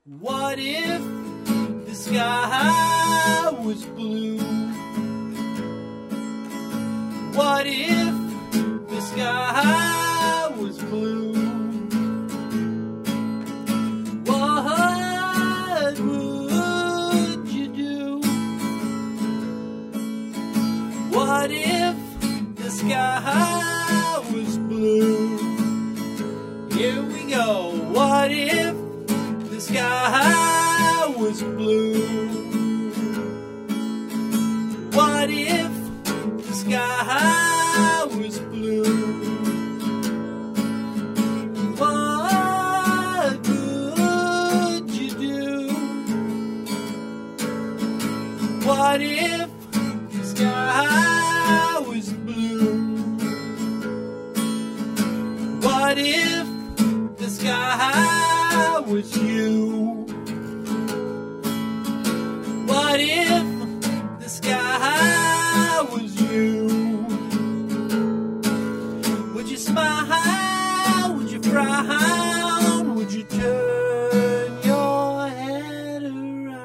What if the sky was blue? What if the sky was blue? What would you do? What if the sky was blue? Here we go. What if the sky was blue? What if the sky was blue? What would you do? What if the sky was blue? What if the sky was you? What if the sky was you? Would you smile? Would you frown? Would you turn your head around?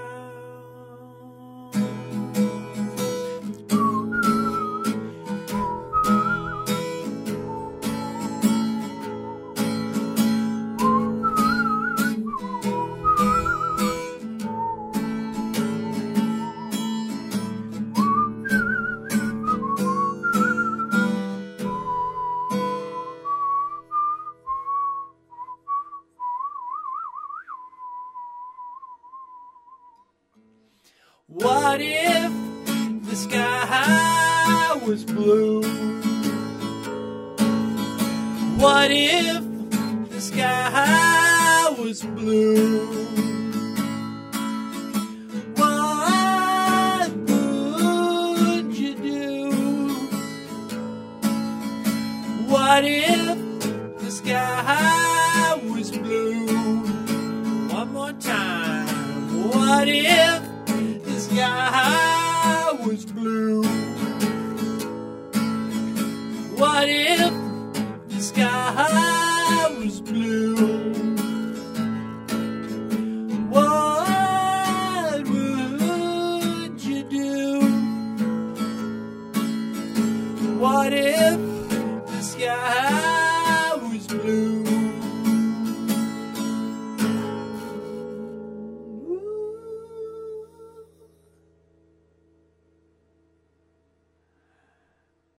What if the sky was blue? What if the sky was blue? What would you do? What if the sky was blue? One more time. What if the sky was blue? What if the sky was blue?